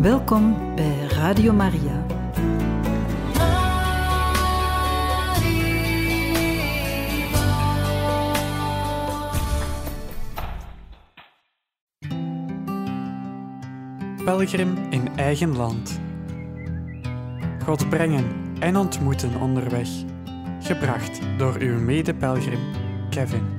Welkom bij Radio Maria. Pelgrim in eigen land. God brengen en ontmoeten onderweg. Gebracht door uw mede-pelgrim Kevin.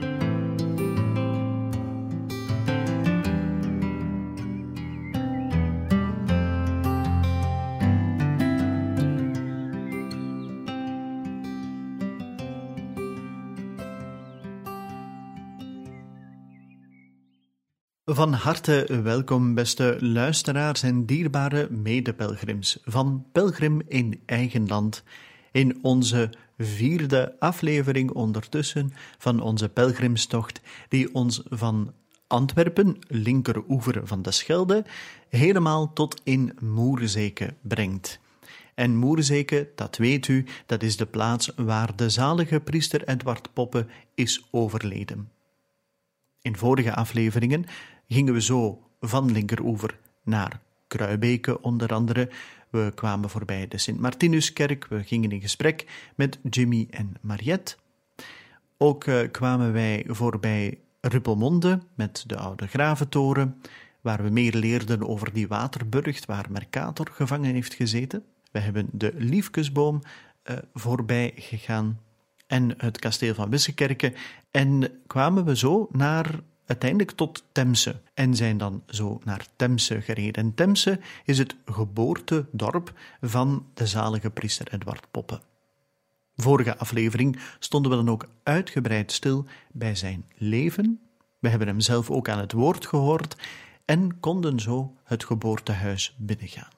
Van harte welkom, beste luisteraars en dierbare medepelgrims van Pelgrim in eigen land, in onze 4e aflevering ondertussen van onze pelgrimstocht die ons van Antwerpen, linkeroever van de Schelde, helemaal tot in Moerzeke brengt. En Moerzeke, dat weet u, dat is de plaats waar de zalige priester Edward Poppe is overleden. In vorige afleveringen gingen we zo van linkeroever naar Kruibeke onder andere. We kwamen voorbij de Sint-Martinuskerk, we gingen in gesprek met Jimmy en Mariette. Ook kwamen wij voorbij Ruppelmonde met de oude graventoren, waar we meer leerden over die waterburcht waar Mercator gevangen heeft gezeten. We hebben de Liefkesboom voorbij gegaan en het kasteel van Wissekerke en kwamen we zo uiteindelijk tot Temse en zijn dan zo naar Temse gereden. En Temse is het geboortedorp van de zalige priester Edward Poppe. Vorige aflevering stonden we dan ook uitgebreid stil bij zijn leven. We hebben hem zelf ook aan het woord gehoord en konden zo het geboortehuis binnengaan.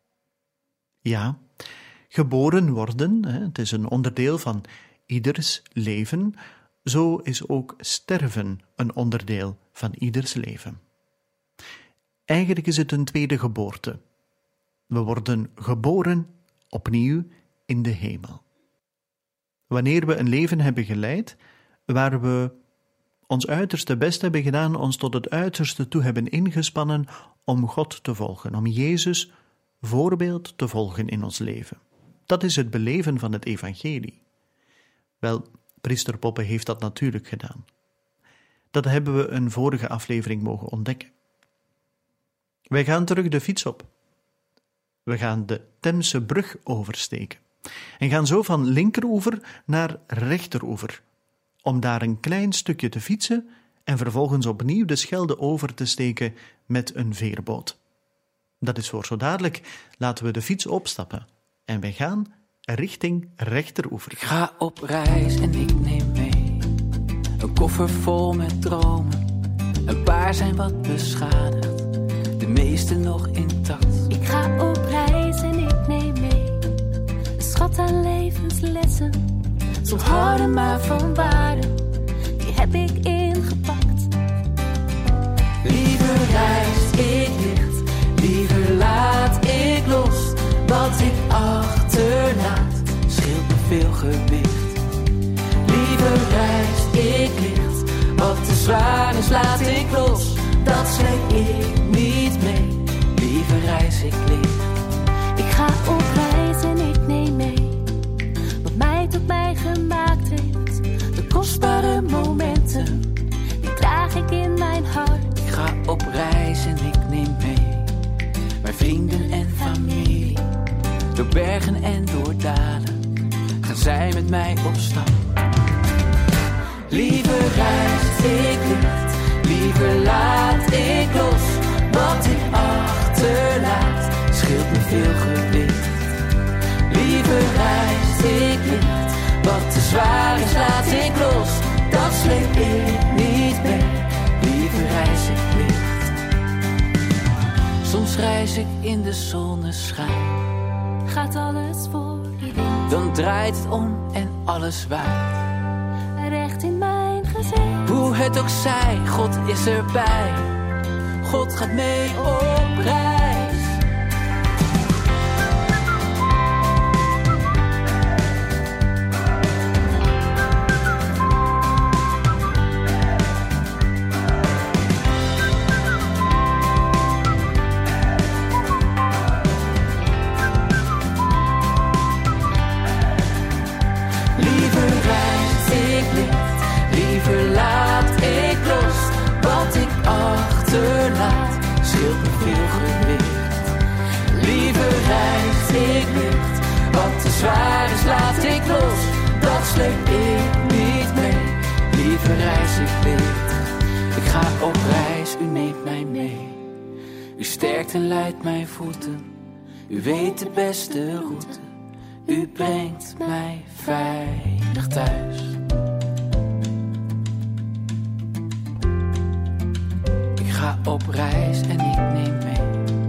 Ja, geboren worden, het is een onderdeel van ieders leven. Zo is ook sterven een onderdeel van ieders leven. Eigenlijk is het een tweede geboorte. We worden geboren opnieuw in de hemel. Wanneer we een leven hebben geleid, waar we ons uiterste best hebben gedaan, ons tot het uiterste toe hebben ingespannen om God te volgen, om Jezus voorbeeld te volgen in ons leven. Dat is het beleven van het evangelie. Wel, priester Poppe heeft dat natuurlijk gedaan. Dat hebben we een vorige aflevering mogen ontdekken. Wij gaan terug de fiets op. We gaan de Temse brug oversteken en gaan zo van linkeroever naar rechteroever, om daar een klein stukje te fietsen en vervolgens opnieuw de Schelde over te steken met een veerboot. Dat is voor zo dadelijk. Laten we de fiets opstappen en wij gaan richting rechteroever. Ik ga op reis en ik neem mee een koffer vol met dromen. Een paar zijn wat beschadigd, de meeste nog intact. Ik ga op reis en ik neem mee een schat aan levenslessen. Soms harde maar van waarde, die heb ik ingepakt. Liever reis ik licht, liever laat ik los. Wat ik achterlaat, scheelt me veel gewicht. Liever reis ik licht, wat te zwaar is laat ik los. Dat sleep ik niet mee, liever reis ik licht. Ik ga op reis en ik neem mee wat mij tot mij gemaakt heeft. De kostbare momenten, die draag ik in mijn hart. Ik ga op reis en ik neem mee mijn vrienden en familie. Door bergen en door dalen gaan zij met mij op stap. Liever reis ik licht, liever laat ik los. Wat ik achterlaat, scheelt me veel gewicht. Liever reis ik licht, wat te zwaar is laat ik los. Dat sleep ik niet mee, liever reis ik licht. Soms reis ik in de zonneschijn. Gaat alles voor je wind, Dan draait het om en alles waait. recht in mijn gezicht. Hoe het ook zij, God is erbij. God gaat mee op reis. scheelt me veel gewicht. Liever reis ik licht, wat te zwaar is laat ik los, dat sleep ik niet mee. Liever reis ik licht, ik ga op reis, u neemt mij mee. U sterkt en leidt mijn voeten, u weet de beste route. U brengt mij veilig thuis. Ik ga op reis en ik neem mee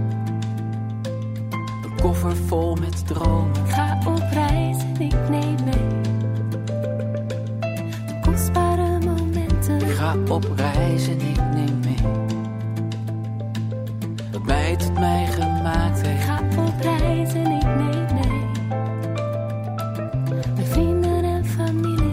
een koffer vol met dromen. Ik ga op reis en ik neem mee de kostbare momenten. Ik ga op reis en ik neem mee wat mij tot mij gemaakt Ik heeft. ga op reis en ik neem mee mijn vrienden en familie.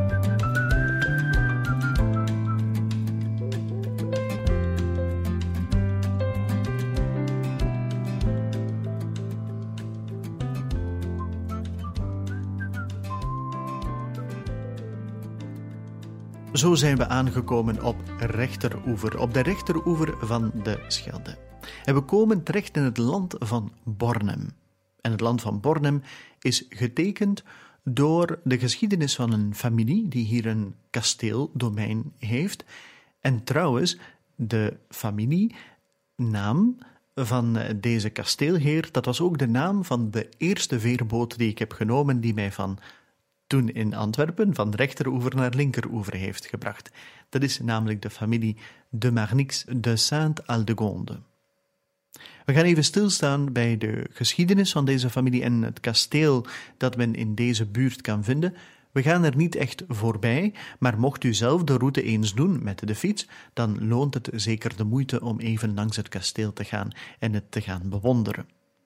Zo zijn we aangekomen op rechteroever, op de rechteroever van de Schelde. En we komen terecht in het land van Bornem. En het land van Bornem is getekend door de geschiedenis van een familie die hier een kasteeldomein heeft. En trouwens, de familienaam van deze kasteelheer, dat was ook de naam van de eerste veerboot die ik heb genomen, die mij van toen in Antwerpen van rechteroever naar linkeroever heeft gebracht. Dat is namelijk de familie de Marnix de Sainte-Aldegonde. We gaan even stilstaan bij de geschiedenis van deze familie en het kasteel dat men in deze buurt kan vinden. We gaan er niet echt voorbij, maar mocht u zelf de route eens doen met de fiets, dan loont het zeker de moeite om even langs het kasteel te gaan en het te gaan bewonderen.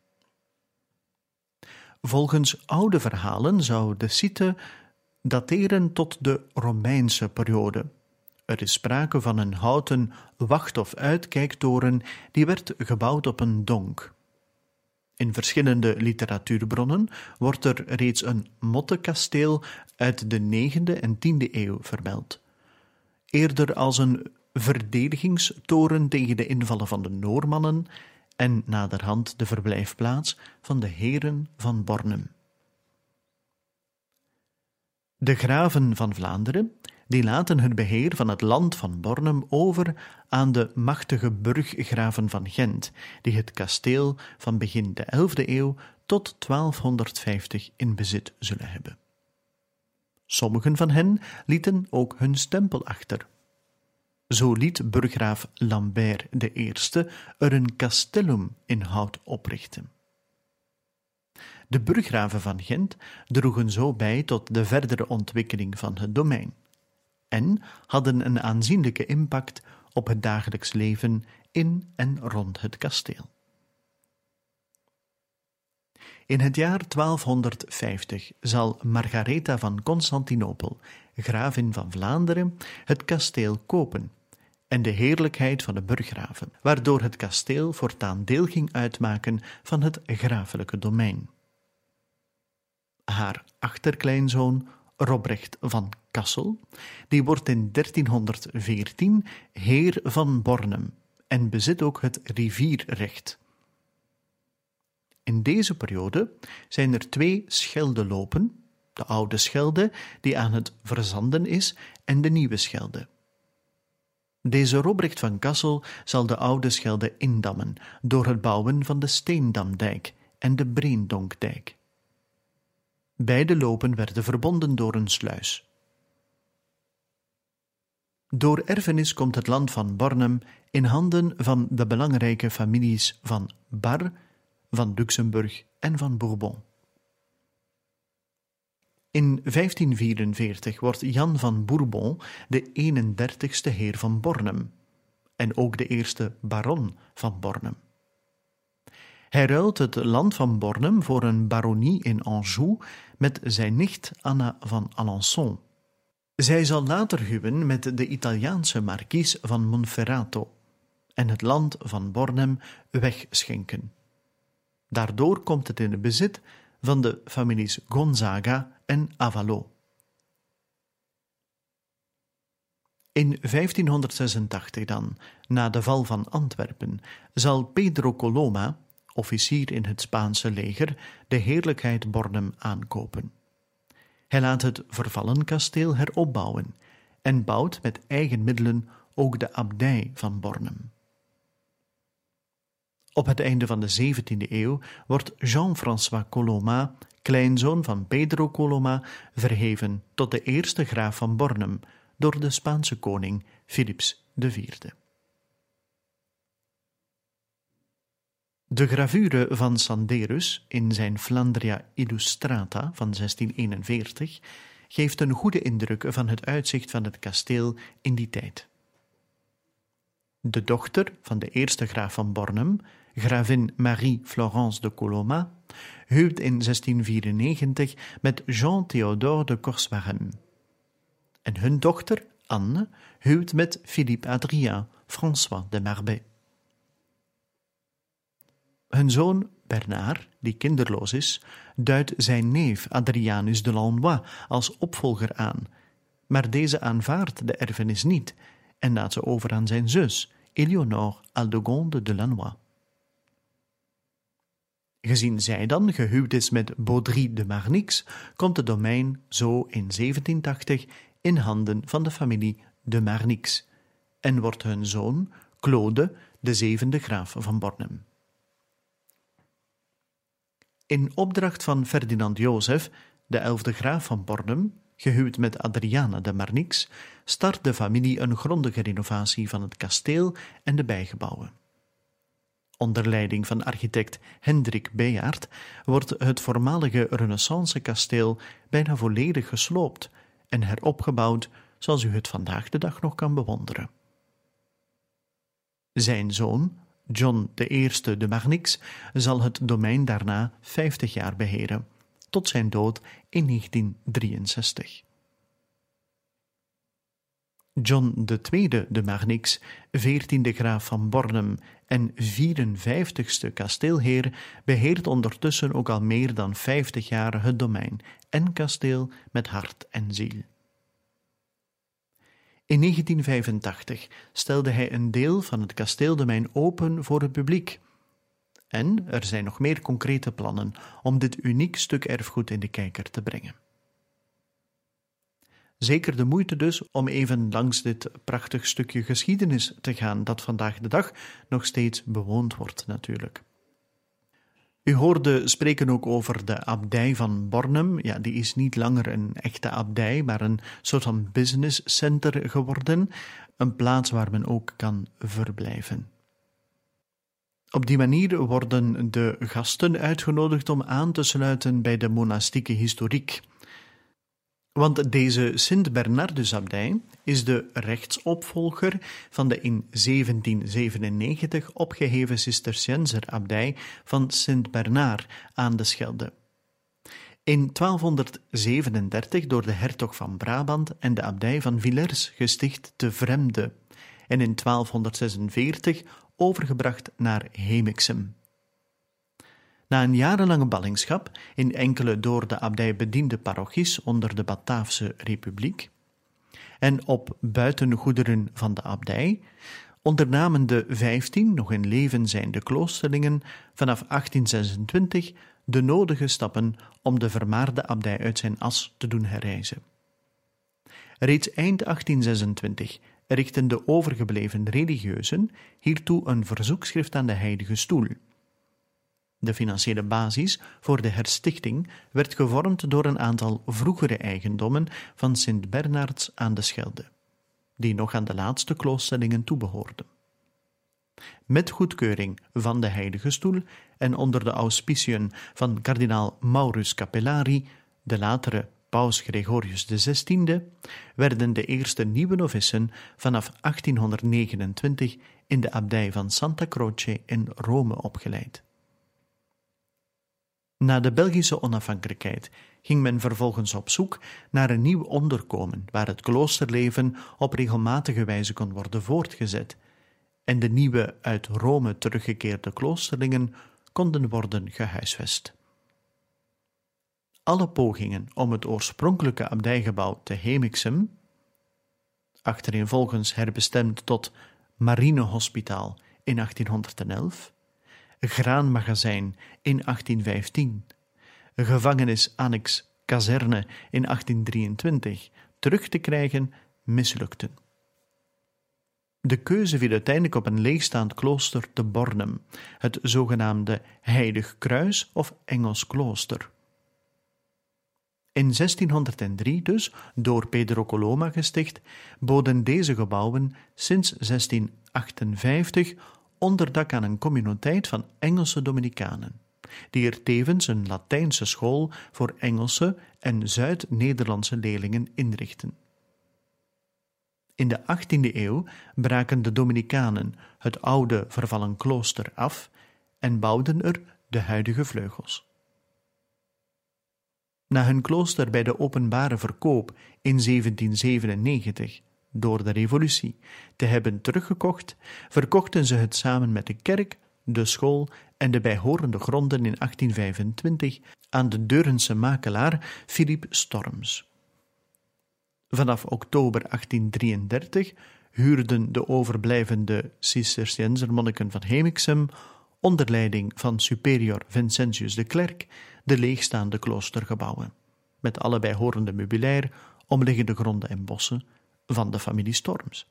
Volgens oude verhalen zou de site dateren tot de Romeinse periode. Er is sprake van een houten wacht- of uitkijktoren die werd gebouwd op een donk. In verschillende literatuurbronnen wordt er reeds een mottenkasteel uit de 9e en 10e eeuw vermeld. Eerder als een verdedigingstoren tegen de invallen van de Noormannen en naderhand de verblijfplaats van de heren van Bornem. De graven van Vlaanderen die laten het beheer van het land van Bornem over aan de machtige burggraven van Gent, die het kasteel van begin de 11e eeuw tot 1250 in bezit zullen hebben. Sommigen van hen lieten ook hun stempel achter. Zo liet burggraaf Lambert I er een castellum in hout oprichten. De burggraven van Gent droegen zo bij tot de verdere ontwikkeling van het domein en hadden een aanzienlijke impact op het dagelijks leven in en rond het kasteel. In het jaar 1250 zal Margaretha van Constantinopel, gravin van Vlaanderen, het kasteel kopen en de heerlijkheid van de burggraven, waardoor het kasteel voortaan deel ging uitmaken van het grafelijke domein. Haar achterkleinzoon Robrecht van Kassel, die wordt in 1314 heer van Bornem en bezit ook het rivierrecht. In deze periode zijn er 2 Scheldelopen, de Oude Schelde, die aan het verzanden is, en de Nieuwe Schelde. Deze Robrecht van Kassel zal de Oude Schelde indammen door het bouwen van de Steendamdijk en de Breendonkdijk. Beide lopen werden verbonden door een sluis. Door erfenis komt het land van Bornem in handen van de belangrijke families van Bar, van Luxemburg en van Bourbon. In 1544 wordt Jan van Bourbon de 31ste heer van Bornem en ook de eerste baron van Bornem. Hij ruilt het land van Bornem voor een baronie in Anjou met zijn nicht Anna van Alençon. Zij zal later huwen met de Italiaanse markies van Monferrato en het land van Bornem wegschenken. Daardoor komt het in het bezit van de families Gonzaga en Avalo. In 1586 dan, na de val van Antwerpen, zal Pedro Coloma, officier in het Spaanse leger, de heerlijkheid Bornem aankopen. Hij laat het vervallen kasteel heropbouwen en bouwt met eigen middelen ook de abdij van Bornem. Op het einde van de 17e eeuw wordt Jean-François Coloma, kleinzoon van Pedro Coloma, verheven tot de eerste graaf van Bornem door de Spaanse koning Philips IV. De gravure van Sanderus in zijn Flandria Illustrata van 1641 geeft een goede indruk van het uitzicht van het kasteel in die tijd. De dochter van de eerste graaf van Bornem, gravin Marie-Florence de Coloma, huwt in 1694 met Jean-Théodore de Corswaren. En hun dochter, Anne, huwt met Philippe Adrien, François de Marbais. Hun zoon Bernard, die kinderloos is, duidt zijn neef Adrianus de Lannoy als opvolger aan, maar deze aanvaardt de erfenis niet en laat ze over aan zijn zus, Éléonore Aldegonde de Lannoy. Gezien zij dan gehuwd is met Baudry de Marnix, komt het domein zo in 1780 in handen van de familie de Marnix en wordt hun zoon Claude de 7e graaf van Bornem. In opdracht van Ferdinand Jozef, de 11e graaf van Bornem, gehuwd met Adriana de Marnix, start de familie een grondige renovatie van het kasteel en de bijgebouwen. Onder leiding van architect Hendrik Beyaert wordt het voormalige Renaissance-kasteel bijna volledig gesloopt en heropgebouwd zoals u het vandaag de dag nog kan bewonderen. Zijn zoon, John I de Marnix, zal het domein daarna 50 jaar beheren, tot zijn dood in 1963. John II de Marnix, 14e graaf van Bornem en 54ste kasteelheer, beheert ondertussen ook al meer dan 50 jaar het domein en kasteel met hart en ziel. In 1985 stelde hij een deel van het kasteeldomein open voor het publiek. En er zijn nog meer concrete plannen om dit uniek stuk erfgoed in de kijker te brengen. Zeker de moeite dus om even langs dit prachtig stukje geschiedenis te gaan dat vandaag de dag nog steeds bewoond wordt natuurlijk. U hoorde spreken ook over de abdij van Bornem. Ja, die is niet langer een echte abdij, maar een soort van business center geworden. Een plaats waar men ook kan verblijven. Op die manier worden de gasten uitgenodigd om aan te sluiten bij de monastieke historiek. Want deze Sint-Bernardus-abdij is de rechtsopvolger van de in 1797 opgeheven Cisterciënzer-abdij van Sint-Bernard aan de Schelde. In 1237 door de hertog van Brabant en de abdij van Villers gesticht te Vremde en in 1246 overgebracht naar Hemixem. Na een jarenlange ballingschap in enkele door de abdij bediende parochies onder de Bataafse Republiek en op buitengoederen van de abdij, ondernamen de 15 nog in leven zijnde kloosterlingen vanaf 1826 de nodige stappen om de vermaarde abdij uit zijn as te doen herrijzen. Reeds eind 1826 richtten de overgebleven religieuzen hiertoe een verzoekschrift aan de Heilige Stoel. De financiële basis voor de herstichting werd gevormd door een aantal vroegere eigendommen van Sint Bernards aan de Schelde, die nog aan de laatste kloosterlingen toebehoorden. Met goedkeuring van de Heilige Stoel en onder de auspiciën van kardinaal Maurus Capellari, de latere paus Gregorius XVI, werden de eerste nieuwe novissen vanaf 1829 in de abdij van Santa Croce in Rome opgeleid. Na de Belgische onafhankelijkheid ging men vervolgens op zoek naar een nieuw onderkomen waar het kloosterleven op regelmatige wijze kon worden voortgezet en de nieuwe uit Rome teruggekeerde kloosterlingen konden worden gehuisvest. Alle pogingen om het oorspronkelijke abdijgebouw te Hemixem, achtereenvolgens herbestemd tot marinehospitaal in 1811, graanmagazijn in 1815, gevangenis-annex kazerne in 1823 terug te krijgen, mislukten. De keuze viel uiteindelijk op een leegstaand klooster te Bornem, het zogenaamde Heilig Kruis of Engels klooster. In 1603 dus, door Pedro Coloma gesticht, boden deze gebouwen sinds 1658 onderdak aan een communiteit van Engelse Dominicanen, die er tevens een Latijnse school voor Engelse en Zuid-Nederlandse leerlingen inrichten. In de 18e eeuw braken de Dominicanen het oude vervallen klooster af en bouwden er de huidige vleugels. Na hun klooster bij de openbare verkoop in 1797 door de revolutie te hebben teruggekocht, verkochten ze het samen met de kerk, de school en de bijhorende gronden in 1825 aan de Deurense makelaar Philip Storms. Vanaf oktober 1833 huurden de overblijvende Cisterciënzermonniken van Hemixem onder leiding van superior Vincentius de Klerk de leegstaande kloostergebouwen, met alle bijhorende meubilair, omliggende gronden en bossen van de familie Storms.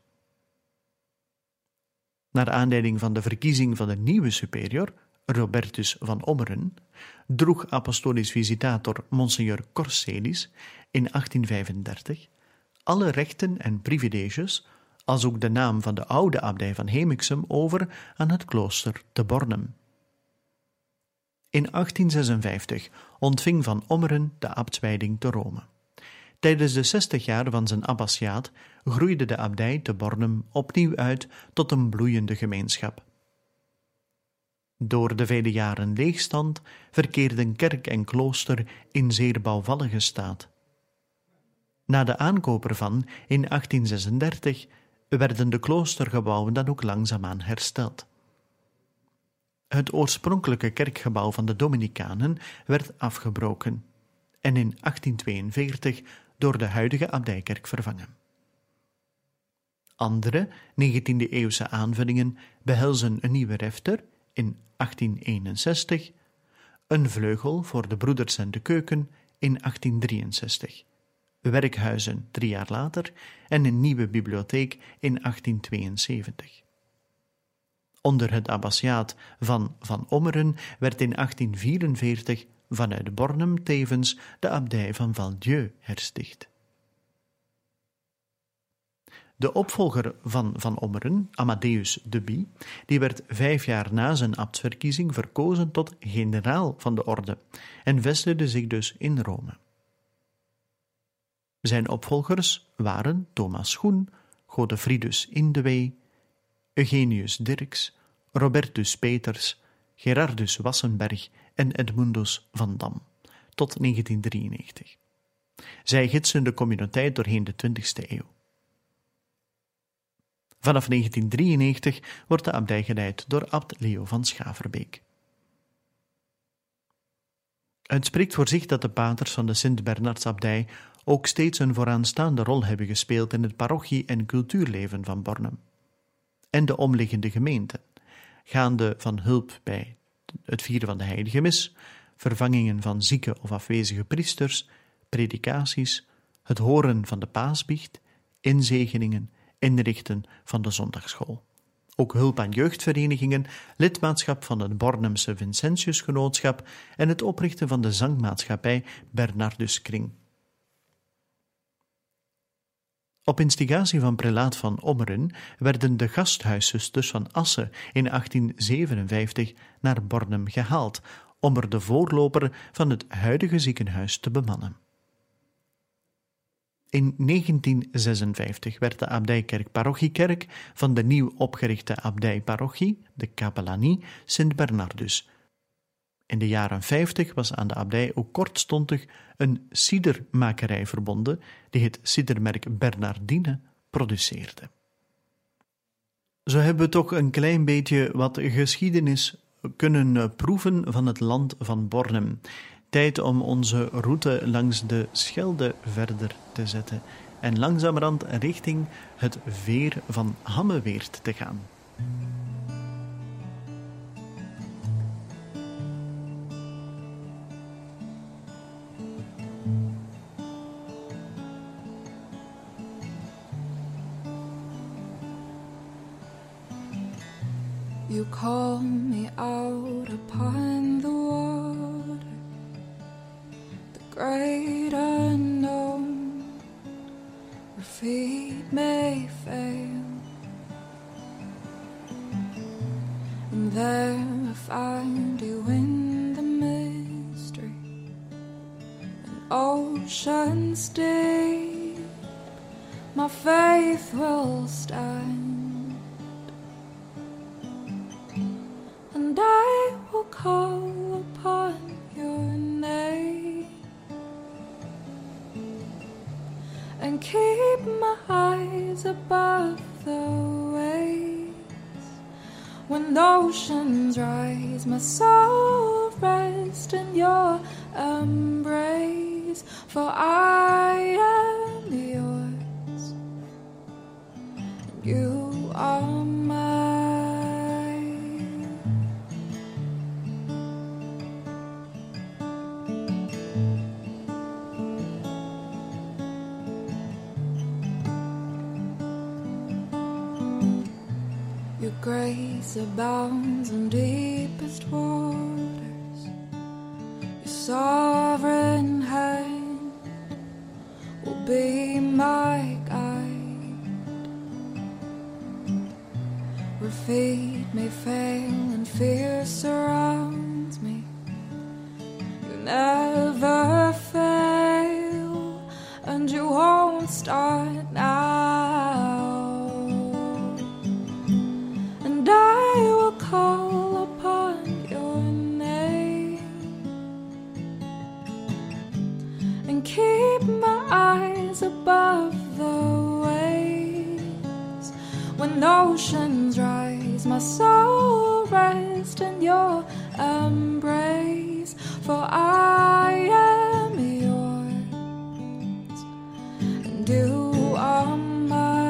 Naar aanleiding van de verkiezing van de nieuwe superior, Robertus van Ommeren, droeg apostolisch visitator Monseigneur Corselis in 1835 alle rechten en privileges, als ook de naam van de oude abdij van Hemixem, over aan het klooster te Bornem. In 1856 ontving Van Ommeren de abtswijding te Rome. Tijdens de 60 jaar van zijn abbatiaat groeide de abdij te Bornem opnieuw uit tot een bloeiende gemeenschap. Door de vele jaren leegstand verkeerden kerk en klooster in zeer bouwvallige staat. Na de aankoop ervan in 1836 werden de kloostergebouwen dan ook langzaamaan hersteld. Het oorspronkelijke kerkgebouw van de Dominicanen werd afgebroken en in 1842 door de huidige abdijkerk vervangen. Andere 19e-eeuwse aanvullingen behelzen een nieuwe refter in 1861, een vleugel voor de broeders en de keuken in 1863, werkhuizen 3 jaar later en een nieuwe bibliotheek in 1872. Onder het abbatiaat van Van Ommeren werd in 1844 vanuit Bornem tevens de abdij van Valdieu hersticht. De opvolger van Van Ommeren, Amadeus de Bie, die werd 5 jaar na zijn abtsverkiezing verkozen tot generaal van de orde en vestigde zich dus in Rome. Zijn opvolgers waren Thomas Schoen, Godefridus Indewee, Eugenius Dirks, Robertus Peters, Gerardus Wassenberg en Edmundus van Dam, tot 1993. Zij gidsen de communiteit doorheen de 20e eeuw. Vanaf 1993 wordt de abdij geleid door abt Leo van Schaverbeek. Het spreekt voor zich dat de paters van de Sint-Bernardsabdij ook steeds een vooraanstaande rol hebben gespeeld in het parochie- en cultuurleven van Bornem en de omliggende gemeenten, gaande van hulp bij het vieren van de heilige mis, vervangingen van zieke of afwezige priesters, predikaties, het horen van de paasbiecht, inzegeningen, inrichten van de zondagsschool. Ook hulp aan jeugdverenigingen, lidmaatschap van het Bornemse Vincentiusgenootschap en het oprichten van de zangmaatschappij Bernarduskring. Op instigatie van prelaat Van Ommeren werden de gasthuiszusters van Asse in 1857 naar Bornem gehaald om er de voorloper van het huidige ziekenhuis te bemannen. In 1956 werd de abdijkerk parochiekerk van de nieuw opgerichte abdijparochie, de Capellanie, Sint Bernardus. In de jaren 50 was aan de abdij ook kortstondig een cidermakerij verbonden die het cidermerk Bernardine produceerde. Zo hebben we toch een klein beetje wat geschiedenis kunnen proeven van het land van Bornem. Tijd om onze route langs de Schelde verder te zetten en langzamerhand richting het veer van Hammeweert te gaan. You call me out upon the water, the great unknown, where feet may fail, and there I find you in the mystery, an ocean's deep, my faith will stand. And I will call upon your name and keep my eyes above the waves. When oceans rise, my soul rests in your embrace, for I am yours and you are mine. Your grace abounds in deepest waters. Your sovereign hand will be my guide. Where feet may fail and fear surrounds me, you never fail, and you won't start now. And I will call upon your name and keep my eyes above the waves. When oceans rise, my soul rests in your embrace, for I am yours and you are mine.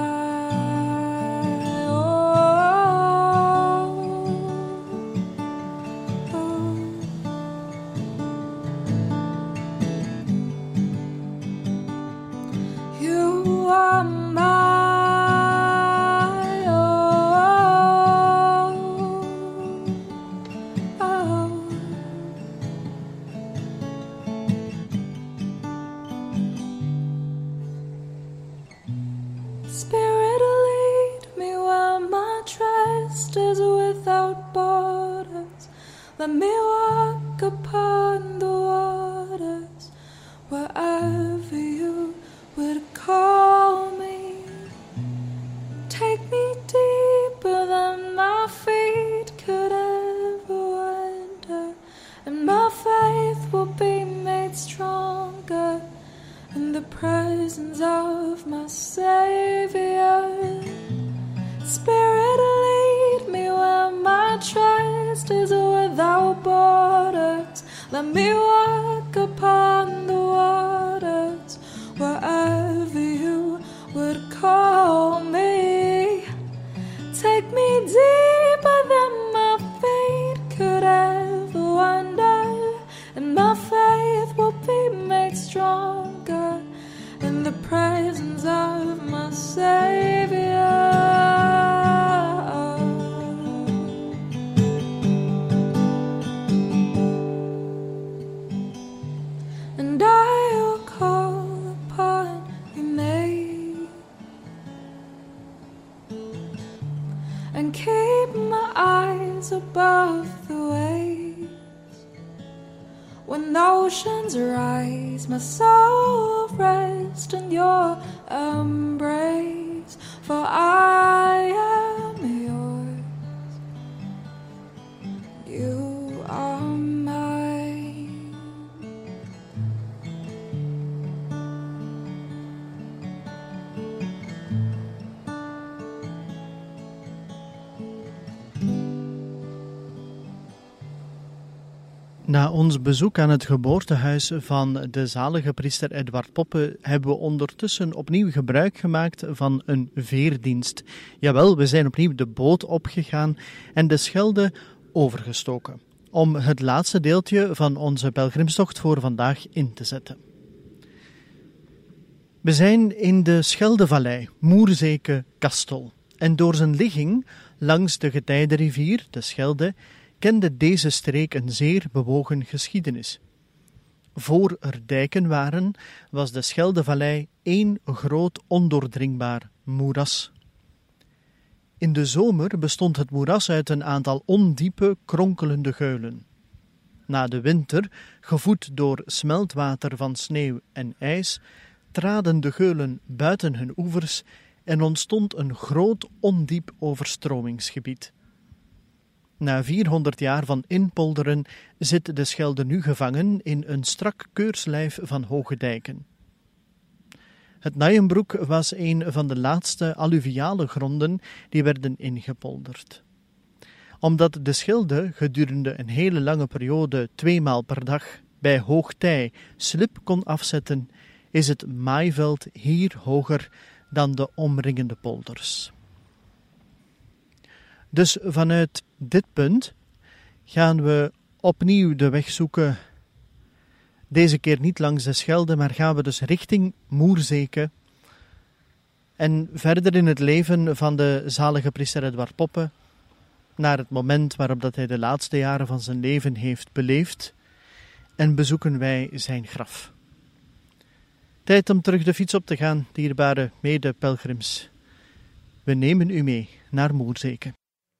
You are mine. Spirit, lead me where my trust is without borders. Let me walk upon the waters wherever you would call me. Take me deeper than my feet could ever wander, and my faith will be made stronger in the presence of my Savior. Spirit, lead me where my trust is without borders. Let me walk upon the waters wherever you would call me. Take me deeper than my feet could ever wander, and my faith will be made stronger in the presence of my Savior. And I will call upon your name and keep my eyes above the waves. When oceans rise, my soul rests in your embrace, for I am yours, you are mine. Na ons bezoek aan het geboortehuis van de zalige priester Edward Poppe hebben we ondertussen opnieuw gebruik gemaakt van een veerdienst. Jawel, we zijn opnieuw de boot opgegaan en de Schelde overgestoken, om het laatste deeltje van onze pelgrimstocht voor vandaag in te zetten. We zijn in de Scheldevallei, Moerzeke-Kastel, en door zijn ligging langs de getijdenrivier, de Schelde, kende deze streek een zeer bewogen geschiedenis. Voor er dijken waren, was de Scheldevallei één groot ondoordringbaar moeras. In de zomer bestond het moeras uit een aantal ondiepe, kronkelende geulen. Na de winter, gevoed door smeltwater van sneeuw en ijs, traden de geulen buiten hun oevers en ontstond een groot ondiep overstromingsgebied. Na 400 jaar van inpolderen zit de Schelde nu gevangen in een strak keurslijf van hoge dijken. Het Nijenbroek was een van de laatste alluviale gronden die werden ingepolderd. Omdat de Schelde gedurende een hele lange periode 2 maal per dag bij hoogtij slib kon afzetten, is het maaiveld hier hoger dan de omringende polders. Dus vanuit dit punt gaan we opnieuw de weg zoeken. Deze keer niet langs de Schelde, maar gaan we dus richting Moerzeke. En verder in het leven van de zalige priester Edward Poppe, naar het moment waarop dat hij de laatste jaren van zijn leven heeft beleefd, en bezoeken wij zijn graf. Tijd om terug de fiets op te gaan, dierbare mede-pelgrims. We nemen u mee naar Moerzeke.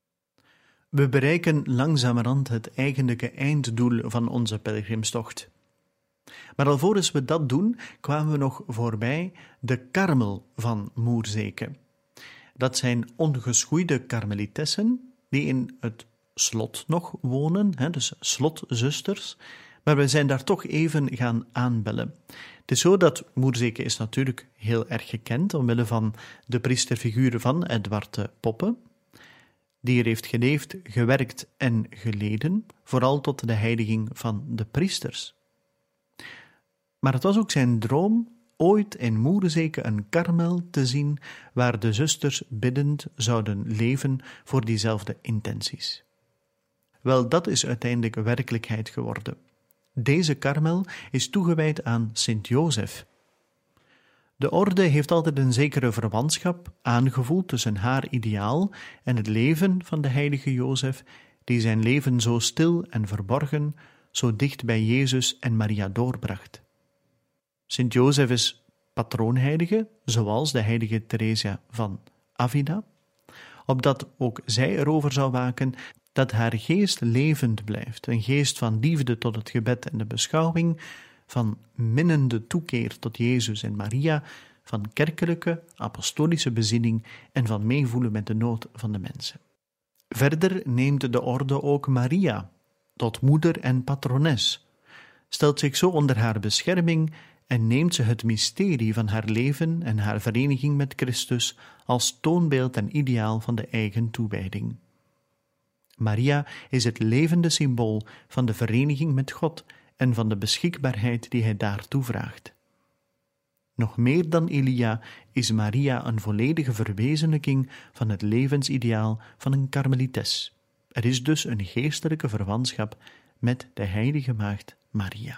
We bereiken langzamerhand het eigenlijke einddoel van onze pelgrimstocht. Maar alvorens we dat doen, kwamen we nog voorbij de karmel van Moerzeke. Dat zijn ongeschoeide karmelitessen die in het slot nog wonen, dus slotzusters, maar we zijn daar toch even gaan aanbellen. Het is zo dat Moerzeke is natuurlijk heel erg gekend omwille van de priesterfiguur van Edward Poppe, die er heeft geleefd, gewerkt en geleden, vooral tot de heiliging van de priesters. Maar het was ook zijn droom ooit in Moerzeke een karmel te zien, waar de zusters biddend zouden leven voor diezelfde intenties. Wel, dat is uiteindelijk werkelijkheid geworden. Deze karmel is toegewijd aan Sint Jozef. De orde heeft altijd een zekere verwantschap aangevoeld tussen haar ideaal en het leven van de heilige Jozef, die zijn leven zo stil en verborgen, zo dicht bij Jezus en Maria doorbracht. Sint Jozef is patroonheilige, zoals de heilige Theresia van Avila, opdat ook zij erover zou waken dat haar geest levend blijft, een geest van liefde tot het gebed en de beschouwing, van minnende toekeer tot Jezus en Maria, van kerkelijke, apostolische bezinning en van meevoelen met de nood van de mensen. Verder neemt de orde ook Maria tot moeder en patrones, stelt zich zo onder haar bescherming en neemt ze het mysterie van haar leven en haar vereniging met Christus als toonbeeld en ideaal van de eigen toewijding. Maria is het levende symbool van de vereniging met God en van de beschikbaarheid die hij daartoe vraagt. Nog meer dan Elia is Maria een volledige verwezenlijking van het levensideaal van een karmelites. Er is dus een geestelijke verwantschap met de heilige maagd Maria.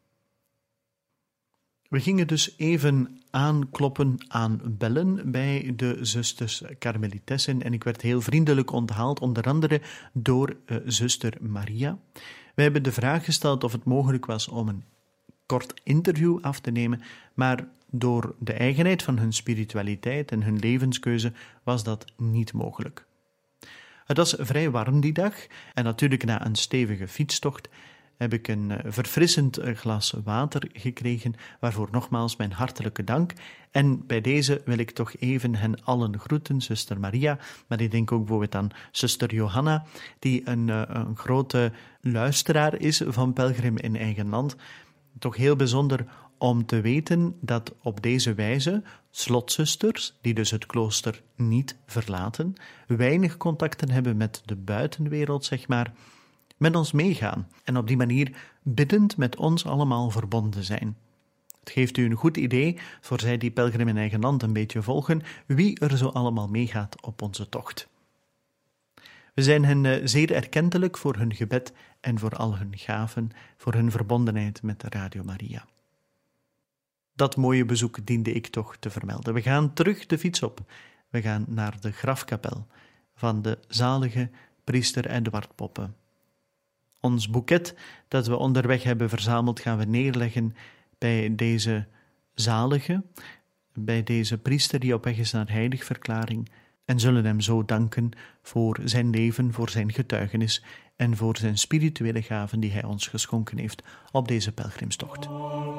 We gingen dus even aanbellen bij de zusters karmelitessen en ik werd heel vriendelijk onthaald, onder andere door zuster Maria. We hebben de vraag gesteld of het mogelijk was om een kort interview af te nemen, maar door de eigenheid van hun spiritualiteit en hun levenskeuze was dat niet mogelijk. Het was vrij warm die dag en natuurlijk na een stevige fietstocht heb ik een verfrissend glas water gekregen, waarvoor nogmaals mijn hartelijke dank. En bij deze wil ik toch even hen allen groeten, zuster Maria, maar ik denk ook bijvoorbeeld aan zuster Johanna, die een grote luisteraar is van Pelgrim in Eigen Land. Toch heel bijzonder om te weten dat op deze wijze slotzusters, die dus het klooster niet verlaten, weinig contacten hebben met de buitenwereld, zeg maar, met ons meegaan en op die manier biddend met ons allemaal verbonden zijn. Het geeft u een goed idee, voor zij die Pelgrim in eigen land een beetje volgen, wie er zo allemaal meegaat op onze tocht. We zijn hen zeer erkentelijk voor hun gebed en voor al hun gaven, voor hun verbondenheid met Radio Maria. Dat mooie bezoek diende ik toch te vermelden. We gaan terug de fiets op. We gaan naar de grafkapel van de zalige priester Edward Poppe. Ons boeket dat we onderweg hebben verzameld gaan we neerleggen bij deze zalige, bij deze priester die op weg is naar heiligverklaring, en zullen hem zo danken voor zijn leven, voor zijn getuigenis en voor zijn spirituele gaven die hij ons geschonken heeft op deze pelgrimstocht.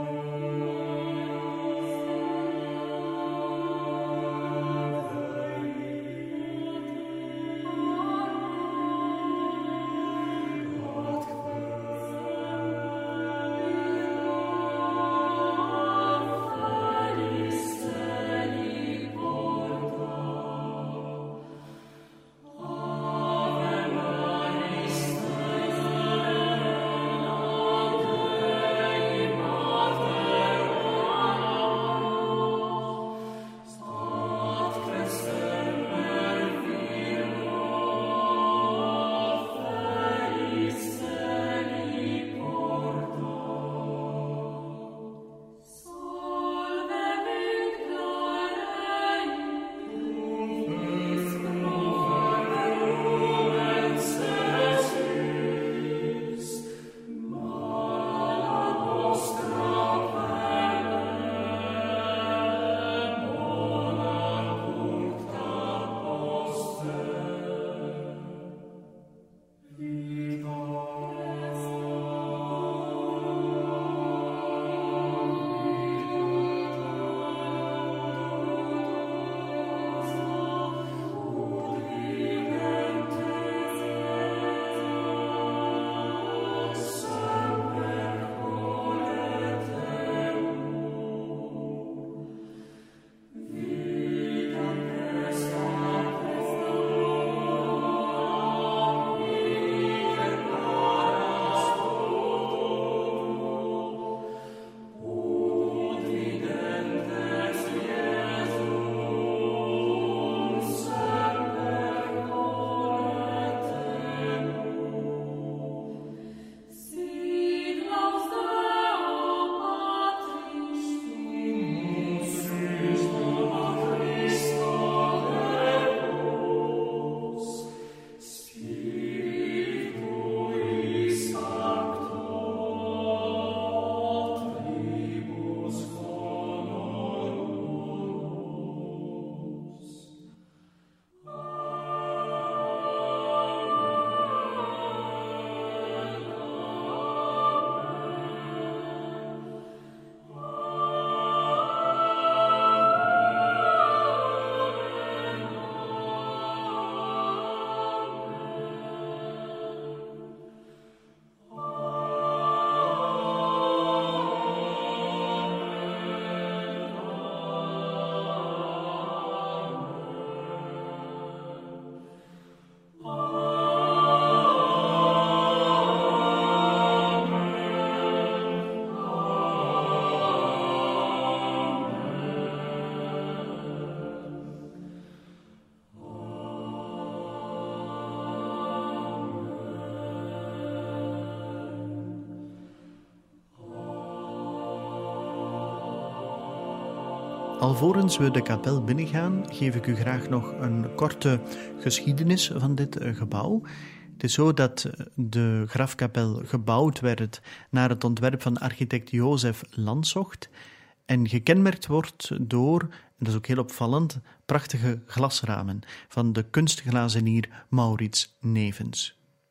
Alvorens we de kapel binnengaan, geef ik u graag nog een korte geschiedenis van dit gebouw. Het is zo dat de grafkapel gebouwd werd naar het ontwerp van architect Jozef Lansocht en gekenmerkt wordt door, en dat is ook heel opvallend, prachtige glasramen van de kunstglazenier Maurits Nevens.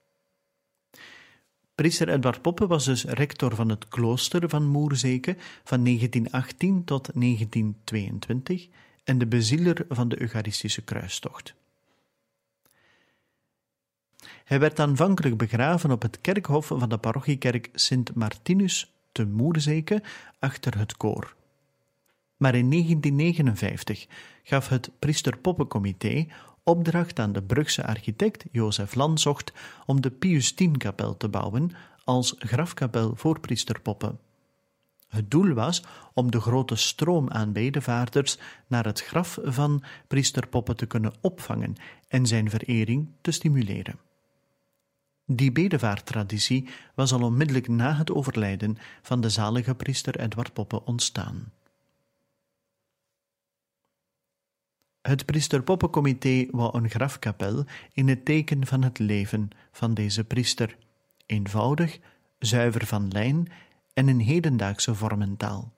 Priester Edward Poppe was dus rector van het klooster van Moerzeke van 1918 tot 1922 en de bezieler van de Eucharistische kruistocht. Hij werd aanvankelijk begraven op het kerkhof van de parochiekerk Sint Martinus te Moerzeke achter het koor. Maar in 1959 gaf het Priester Poppe-comité opdracht aan de Brugse architect Jozef Lanzocht om de Pius X-kapel te bouwen als grafkapel voor priester Poppe. Het doel was om de grote stroom aan bedevaarders naar het graf van priester Poppe te kunnen opvangen en zijn verering te stimuleren. Die bedevaarttraditie was al onmiddellijk na het overlijden van de zalige priester Edward Poppe ontstaan. Het priester Poppe-comité wou een grafkapel in het teken van het leven van deze priester, eenvoudig, zuiver van lijn en in hedendaagse vorm en taal.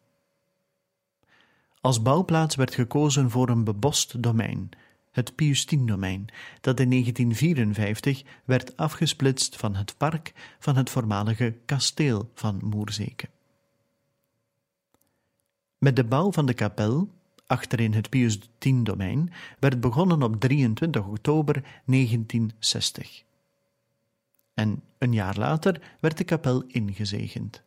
Als bouwplaats werd gekozen voor een bebost domein, het Pius X-domein, dat in 1954 werd afgesplitst van het park van het voormalige kasteel van Moerzeke. Met de bouw van de kapel, achterin het Pius X-domein, werd begonnen op 23 oktober 1960. En een jaar later werd de kapel ingezegend.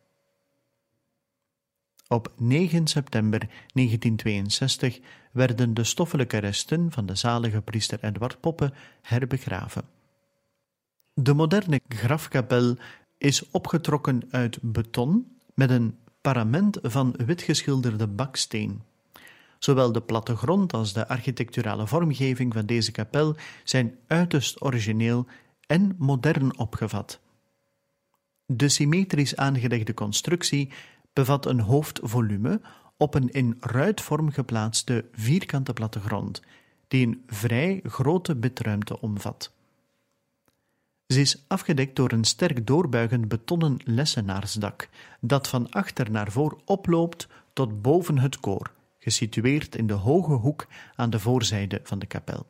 Op 9 september 1962 werden de stoffelijke resten van de zalige priester Edward Poppe herbegraven. De moderne grafkapel is opgetrokken uit beton met een parament van witgeschilderde baksteen. Zowel de plattegrond als de architecturale vormgeving van deze kapel zijn uiterst origineel en modern opgevat. De symmetrisch aangelegde constructie bevat een hoofdvolume op een in ruitvorm geplaatste vierkante plattegrond, die een vrij grote bidruimte omvat. Ze is afgedekt door een sterk doorbuigend betonnen lessenaarsdak, dat van achter naar voor oploopt tot boven het koor, gesitueerd in de hoge hoek aan de voorzijde van de kapel.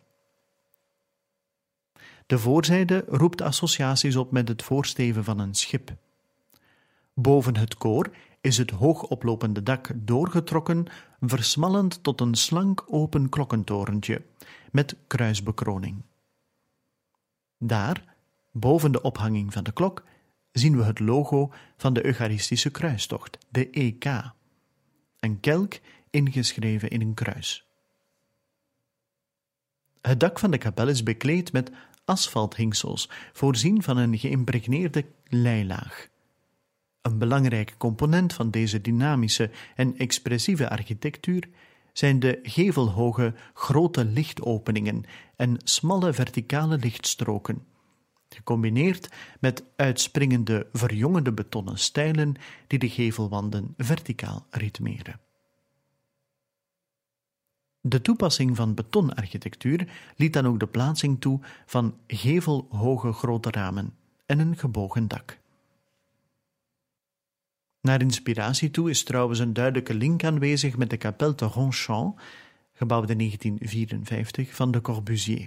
De voorzijde roept associaties op met het voorsteven van een schip. Boven het koor is het hoogoplopende dak doorgetrokken, versmallend tot een slank open klokkentorentje met kruisbekroning. Daar, boven de ophanging van de klok, zien we het logo van de Eucharistische kruistocht, de EK, een kelk ingeschreven in een kruis. Het dak van de kapel is bekleed met asfalthingsels, voorzien van een geïmpregneerde leilaag. Een belangrijke component van deze dynamische en expressieve architectuur zijn de gevelhoge grote lichtopeningen en smalle verticale lichtstroken, gecombineerd met uitspringende verjongende betonnen stijlen die de gevelwanden verticaal ritmeren. De toepassing van betonarchitectuur liet dan ook de plaatsing toe van gevelhoge grote ramen en een gebogen dak. Naar inspiratie toe is trouwens een duidelijke link aanwezig met de kapel te Ronchamp, gebouwd in 1954, van Le Corbusier.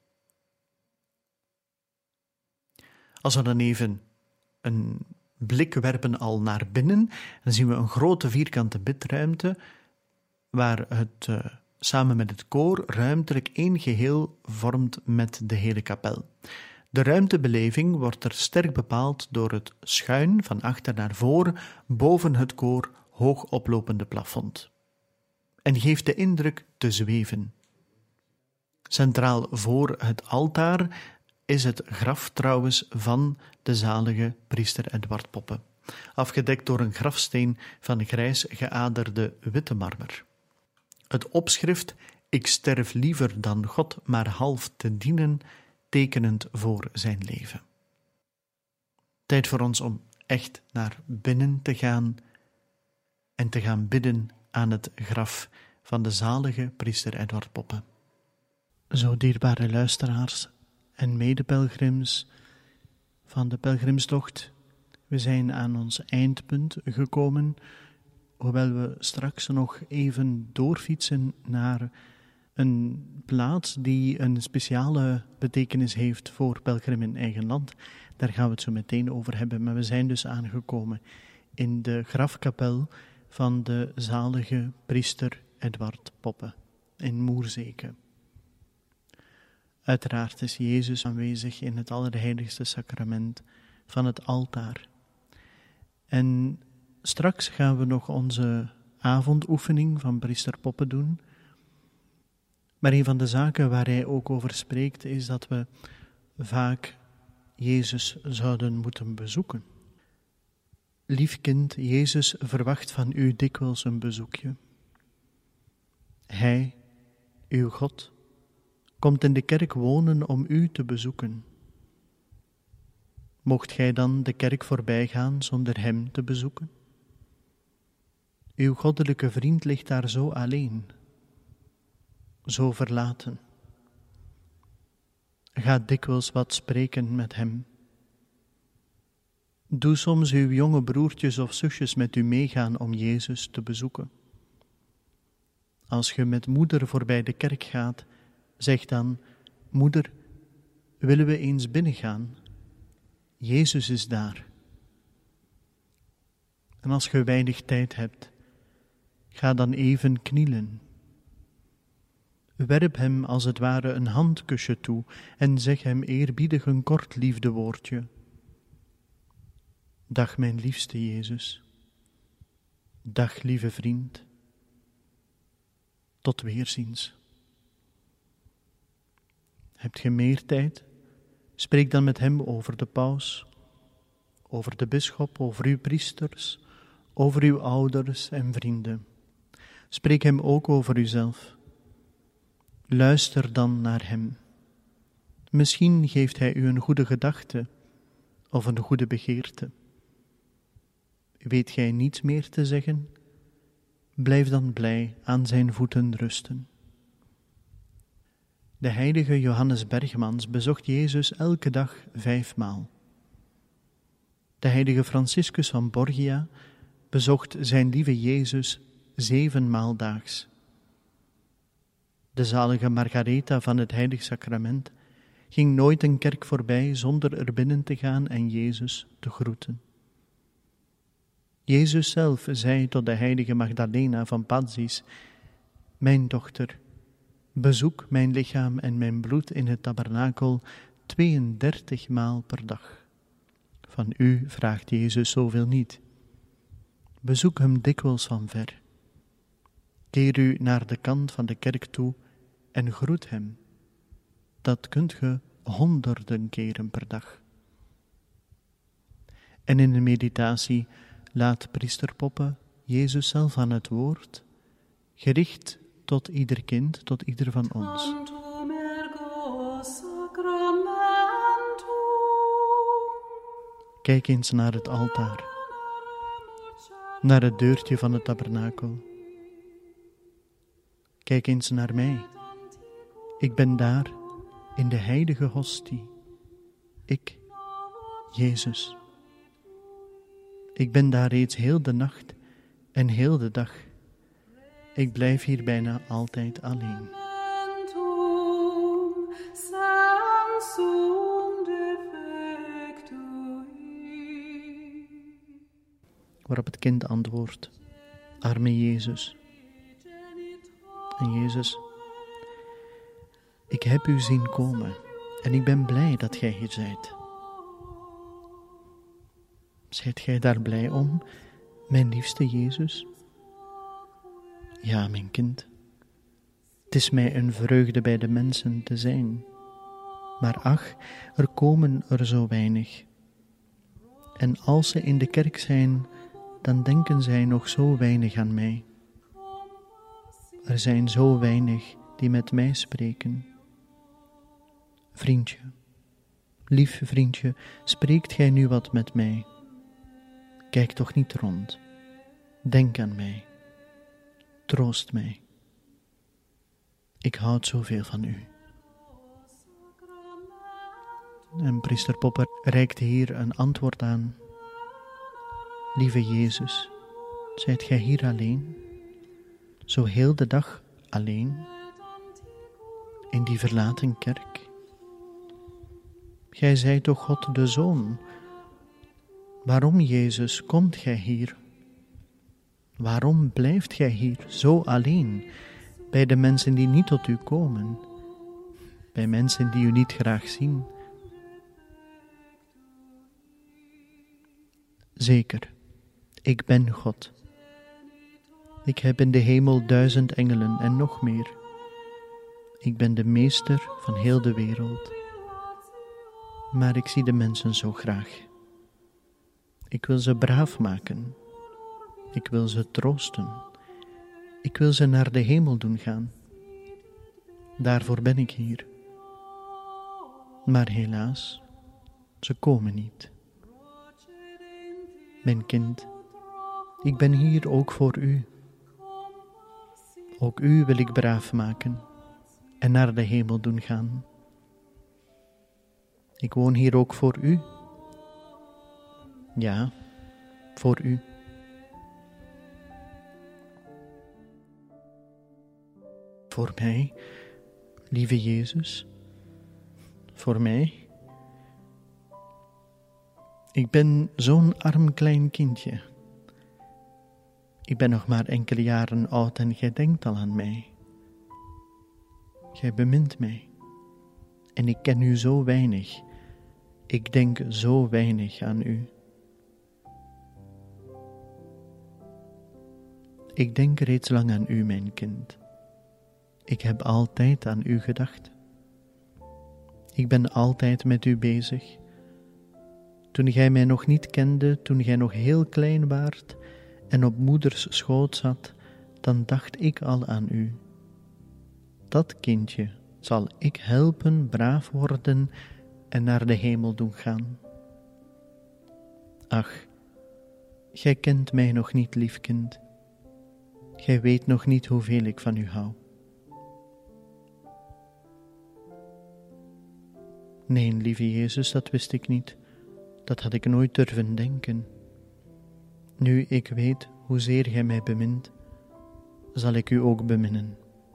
Als we dan even een blik werpen al naar binnen, dan zien we een grote vierkante bidruimte, waar het samen met het koor ruimtelijk één geheel vormt met de hele kapel. De ruimtebeleving wordt er sterk bepaald door het schuin van achter naar voor boven het koor hoog oplopende plafond en geeft de indruk te zweven. Centraal voor het altaar is het graf trouwens van de zalige priester Edward Poppe, afgedekt door een grafsteen van grijs geaderde witte marmer. Het opschrift "Ik sterf liever dan God maar half te dienen", tekenend voor zijn leven. Tijd voor ons om echt naar binnen te gaan en te gaan bidden aan het graf van de zalige priester Edward Poppe. Zo dierbare luisteraars en medepelgrims van de pelgrimstocht, we zijn aan ons eindpunt gekomen, hoewel we straks nog even doorfietsen naar een plaats die een speciale betekenis heeft voor pelgrim in eigen land. Daar gaan we het zo meteen over hebben, maar we zijn dus aangekomen in de grafkapel van de zalige priester Edward Poppe in Moerzeke. Uiteraard is Jezus aanwezig in het allerheiligste sacrament van het altaar. En straks gaan we nog onze avondoefening van priester Poppe doen. Maar een van de zaken waar hij ook over spreekt, is dat we vaak Jezus zouden moeten bezoeken. Lief kind, Jezus verwacht van u dikwijls een bezoekje. Hij, uw God, komt in de kerk wonen om u te bezoeken. Moogt gij dan de kerk voorbij gaan zonder hem te bezoeken? Uw goddelijke vriend ligt daar zo alleen, zo verlaten. Ga dikwijls wat spreken met hem. Doe soms uw jonge broertjes of zusjes met u meegaan om Jezus te bezoeken. Als je met moeder voorbij de kerk gaat, zeg dan: moeder, willen we eens binnengaan? Jezus is daar. En als je weinig tijd hebt, ga dan even knielen. Werp hem als het ware een handkusje toe en zeg hem eerbiedig een kort liefdewoordje. Dag mijn liefste Jezus. Dag lieve vriend. Tot weerziens. Hebt ge meer tijd? Spreek dan met hem over de paus, over de bisschop, over uw priesters, over uw ouders en vrienden. Spreek hem ook over uzelf. Luister dan naar hem. Misschien geeft hij u een goede gedachte of een goede begeerte. Weet gij niets meer te zeggen? Blijf dan blij aan zijn voeten rusten. De heilige Johannes Bergmans bezocht Jezus elke dag 5 maal. De heilige Franciscus van Borgia bezocht zijn lieve Jezus 7 maal daags. De zalige Margaretha van het Heilig Sacrament ging nooit een kerk voorbij zonder er binnen te gaan en Jezus te groeten. Jezus zelf zei tot de heilige Magdalena van Pazis: mijn dochter, bezoek mijn lichaam en mijn bloed in het tabernakel 32 maal per dag. Van u vraagt Jezus zoveel niet. Bezoek hem dikwijls van ver. Keer u naar de kant van de kerk toe en groet hem. Dat kunt ge 100 keren per dag. En in de meditatie laat priester Poppe Jezus zelf aan het woord, gericht tot ieder kind, tot ieder van ons. Kijk eens naar het altaar, naar het deurtje van het tabernakel. Kijk eens naar mij. Ik ben daar in de heilige hostie. Ik, Jezus. Ik ben daar reeds heel de nacht en heel de dag. Ik blijf hier bijna altijd alleen. Waarop het kind antwoordt: arme Jezus. En Jezus: ik heb u zien komen en ik ben blij dat gij hier zijt. Zijt gij daar blij om, mijn liefste Jezus? Ja, mijn kind. Het is mij een vreugde bij de mensen te zijn. Maar ach, er komen er zo weinig. En als ze in de kerk zijn, dan denken zij nog zo weinig aan mij. Er zijn zo weinig die met mij spreken. Vriendje, lief vriendje, spreekt gij nu wat met mij? Kijk toch niet rond. Denk aan mij. Troost mij. Ik houd zoveel van u. En priester Poppe reikt hier een antwoord aan. Lieve Jezus, zijt gij hier alleen? Zo heel de dag alleen? In die verlaten kerk? Gij zijt toch God de Zoon? Waarom, Jezus, komt gij hier? Waarom blijft gij hier zo alleen, bij de mensen die niet tot u komen, bij mensen die u niet graag zien? Zeker, ik ben God. Ik heb in de hemel 1000 engelen en nog meer. Ik ben de meester van heel de wereld. Maar ik zie de mensen zo graag. Ik wil ze braaf maken. Ik wil ze troosten. Ik wil ze naar de hemel doen gaan. Daarvoor ben ik hier. Maar helaas, ze komen niet. Mijn kind, ik ben hier ook voor u. Ook u wil ik braaf maken en naar de hemel doen gaan. Ik woon hier ook voor u. Ja, voor u. Voor mij, lieve Jezus, voor mij. Ik ben zo'n arm klein kindje. Ik ben nog maar enkele jaren oud en gij denkt al aan mij. Gij bemint mij. En ik ken u zo weinig. Ik denk zo weinig aan u. Ik denk reeds lang aan u, mijn kind. Ik heb altijd aan u gedacht. Ik ben altijd met u bezig. Toen gij mij nog niet kende, toen gij nog heel klein waart en op moeders schoot zat, dan dacht ik al aan u. Dat kindje zal ik helpen braaf worden en naar de hemel doen gaan. Ach, gij kent mij nog niet, lief kind. Gij weet nog niet hoeveel ik van u hou. Nee, lieve Jezus, dat wist ik niet. Dat had ik nooit durven denken. Nu ik weet hoezeer gij mij bemint, zal ik u ook beminnen.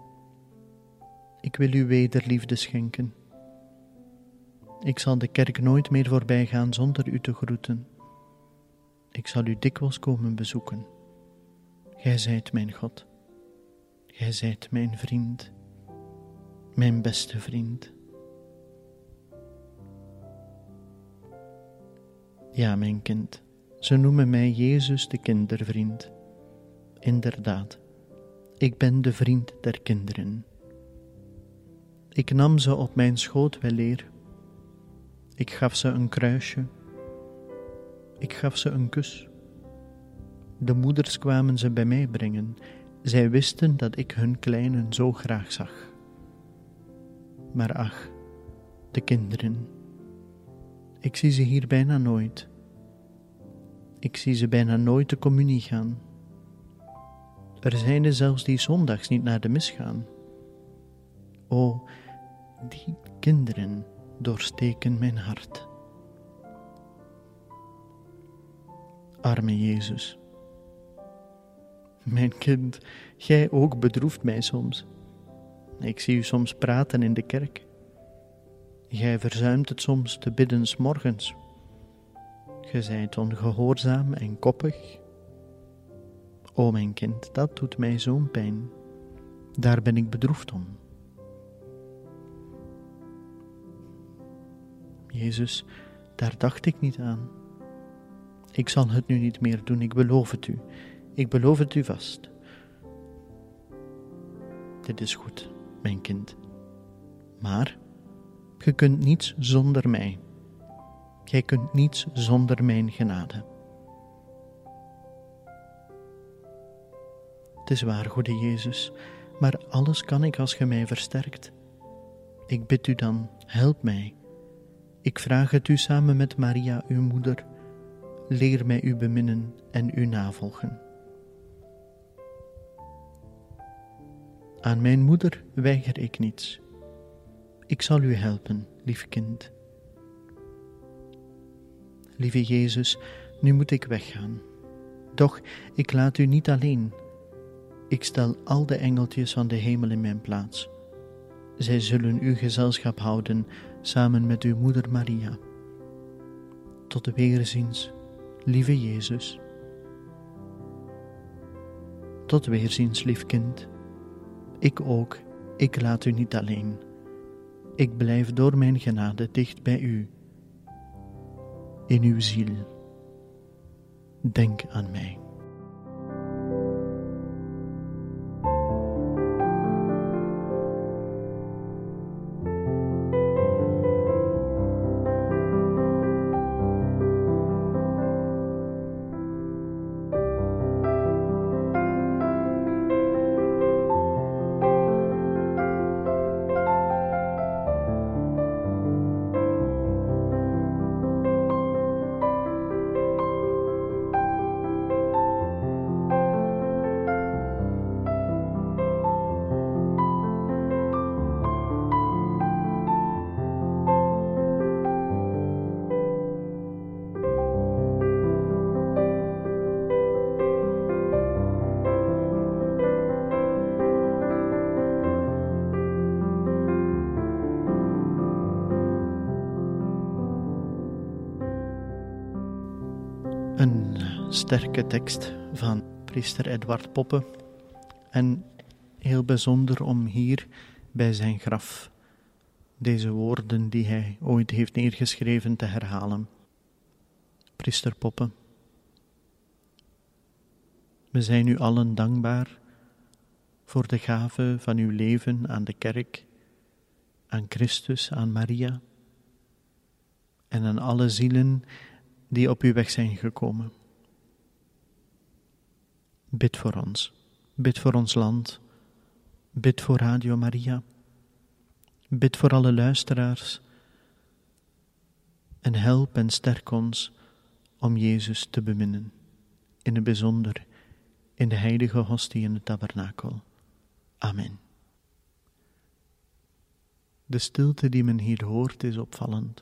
Ik wil u wederliefde schenken. Ik zal de kerk nooit meer voorbij gaan zonder u te groeten. Ik zal u dikwijls komen bezoeken. Gij zijt mijn God. Gij zijt mijn vriend. Mijn beste vriend. Ja, mijn kind, ze noemen mij Jezus de kindervriend. Inderdaad, ik ben de vriend der kinderen. Ik nam ze op mijn schoot weleer. Ik gaf ze een kruisje. Ik gaf ze een kus. De moeders kwamen ze bij mij brengen. Zij wisten dat ik hun kleinen zo graag zag. Maar ach, de kinderen. Ik zie ze hier bijna nooit. Ik zie ze bijna nooit de communie gaan. Er zijn er zelfs die zondags niet naar de mis gaan. O, die kinderen doorsteken mijn hart. Arme Jezus. Mijn kind, gij ook bedroeft mij soms. Ik zie u soms praten in de kerk. Gij verzuimt het soms te bidden 's morgens. Gij zijt ongehoorzaam en koppig. O mijn kind, dat doet mij zo'n pijn. Daar ben ik bedroefd om. Jezus, daar dacht ik niet aan. Ik zal het nu niet meer doen, ik beloof het u. Ik beloof het u vast. Dit is goed, mijn kind. Maar ge kunt niets zonder mij. Gij kunt niets zonder mijn genade. Het is waar, goede Jezus, maar alles kan ik als ge mij versterkt. Ik bid u dan, help mij. Ik vraag het u samen met Maria, uw moeder. Leer mij u beminnen en u navolgen. Aan mijn moeder weiger ik niets. Ik zal u helpen, lief kind. Lieve Jezus, nu moet ik weggaan. Doch ik laat u niet alleen. Ik stel al de engeltjes van de hemel in mijn plaats. Zij zullen u gezelschap houden, samen met uw moeder Maria. Tot weerziens, lieve Jezus. Tot weerziens, lief kind. Ik ook, ik laat u niet alleen. Ik blijf door mijn genade dicht bij u. In uw ziel. Denk aan mij. Een sterke tekst van priester Eduard Poppe en heel bijzonder om hier bij zijn graf deze woorden die hij ooit heeft neergeschreven te herhalen. Priester Poppe, we zijn u allen dankbaar voor de gave van uw leven aan de kerk, aan Christus, aan Maria en aan alle zielen die op uw weg zijn gekomen. Bid voor ons land, bid voor Radio Maria, bid voor alle luisteraars en help en sterk ons om Jezus te beminnen, in het bijzonder in de heilige hostie in het tabernakel. Amen. De stilte die men hier hoort is opvallend.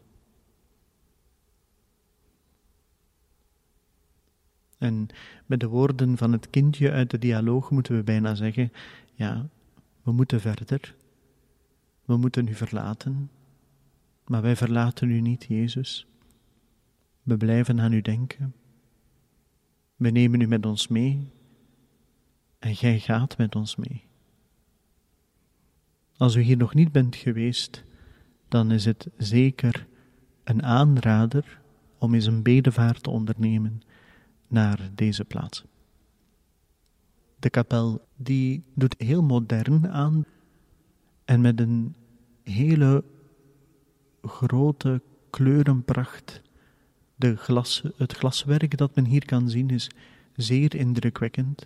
En met de woorden van het kindje uit de dialoog moeten we bijna zeggen, ja, we moeten verder. We moeten u verlaten, maar wij verlaten u niet, Jezus. We blijven aan u denken. We nemen u met ons mee en jij gaat met ons mee. Als u hier nog niet bent geweest, dan is het zeker een aanrader om eens een bedevaart te ondernemen naar deze plaats. De kapel die doet heel modern aan en met een hele grote kleurenpracht. Het glaswerk dat men hier kan zien is zeer indrukwekkend.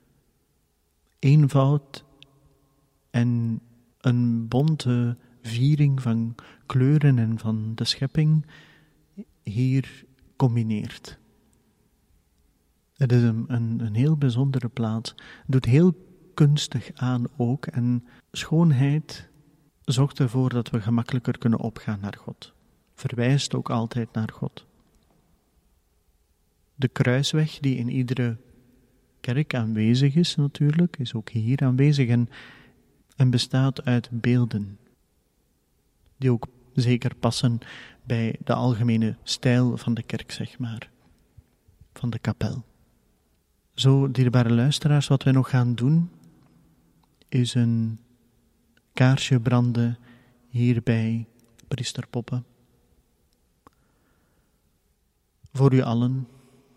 Eenvoud en een bonte viering van kleuren en van de schepping hier combineert. Het is een heel bijzondere plaats. Doet heel kunstig aan ook. En schoonheid zorgt ervoor dat we gemakkelijker kunnen opgaan naar God. Verwijst ook altijd naar God. De kruisweg die in iedere kerk aanwezig is natuurlijk, is ook hier aanwezig en bestaat uit beelden. Die ook zeker passen bij de algemene stijl van de kerk, zeg maar. Van de kapel. Zo, dierbare luisteraars, wat wij nog gaan doen, is een kaarsje branden hier bij priester Poppe. Voor u allen,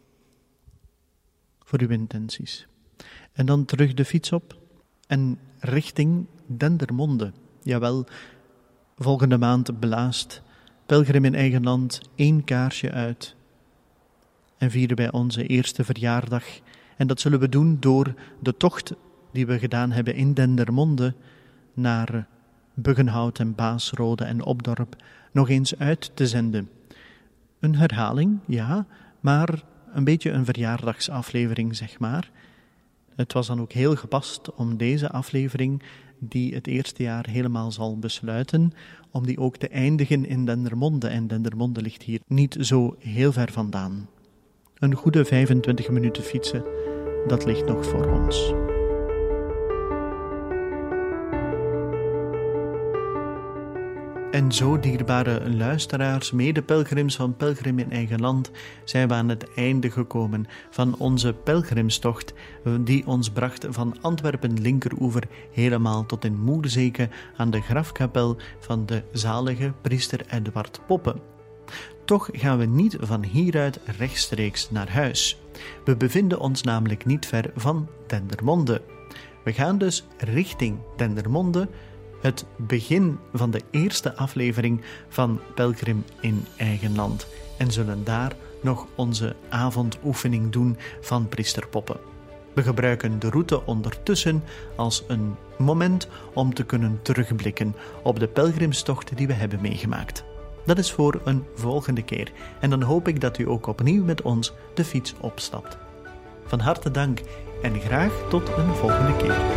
voor uw intenties. En dan terug de fiets op en richting Dendermonde. Jawel, volgende maand blaast Pelgrim in eigen land 1 kaarsje uit. En vieren wij onze eerste verjaardag. En dat zullen we doen door de tocht die we gedaan hebben in Dendermonde naar Buggenhout en Baasrode en Opdorp nog eens uit te zenden. Een herhaling, ja, maar een beetje een verjaardagsaflevering, zeg maar. Het was dan ook heel gepast om deze aflevering, die het eerste jaar helemaal zal besluiten, om die ook te eindigen in Dendermonde. En Dendermonde ligt hier niet zo heel ver vandaan. Een goede 25 minuten fietsen, dat ligt nog voor ons. En zo, dierbare luisteraars, medepelgrims van Pelgrim in eigen land, zijn we aan het einde gekomen van onze pelgrimstocht die ons bracht van Antwerpen-Linkeroever helemaal tot in Moerzeke aan de grafkapel van de zalige priester Eduard Poppe. Toch gaan we niet van hieruit rechtstreeks naar huis. We bevinden ons namelijk niet ver van Dendermonde. We gaan dus richting Dendermonde, het begin van de eerste aflevering van Pelgrim in eigen land, en zullen daar nog onze avondoefening doen van priester Poppe. We gebruiken de route ondertussen als een moment om te kunnen terugblikken op de pelgrimstocht die we hebben meegemaakt. Dat is voor een volgende keer. En dan hoop ik dat u ook opnieuw met ons de fiets opstapt. Van harte dank en graag tot een volgende keer.